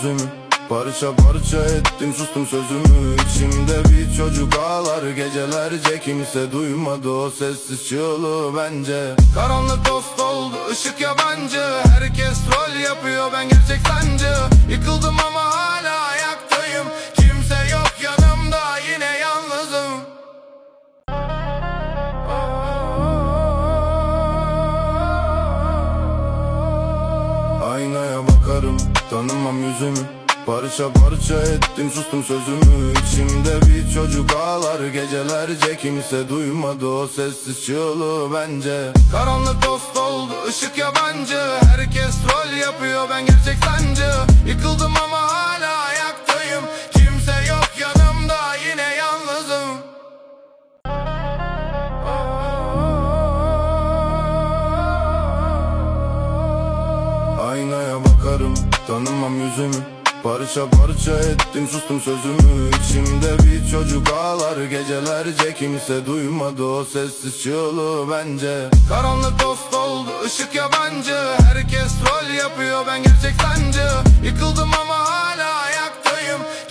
yüzümü, parça parça ettim sustum sözümü. İçimde bir çocuk ağlar gecelerce, kimse duymadı o sessiz çığlığı bence. Karanlık dost oldu, ışık yabancı, herkes rol yapıyor, ben gerçek sancı. Yıkıldım ama hala ayaktayım, kimse yok yanımda, yine yalnızım. Aynaya bakarım, tanımam yüzümü, parça parça ettim sustum sözümü. İçimde bir çocuk ağlar gecelerce, kimse duymadı o sessiz çığlığı bence. Karanlık dost oldu, ışık yabancı, herkes rol yapıyor, ben gerçek sancı. Yıkıldım ama hala ayaktayım, kimse yok yanımda, yine yalnızım. Aynaya bakarım, tanımam yüzümü, parça parça ettim sustum sözümü. İçimde bir çocuk ağlar gecelerce, kimse duymadı o sessiz çığlığı bence. Karanlık dost oldu, ışık yabancı, herkes rol yapıyor, ben gerçek sancı. Yıkıldım ama hala ayaktayım,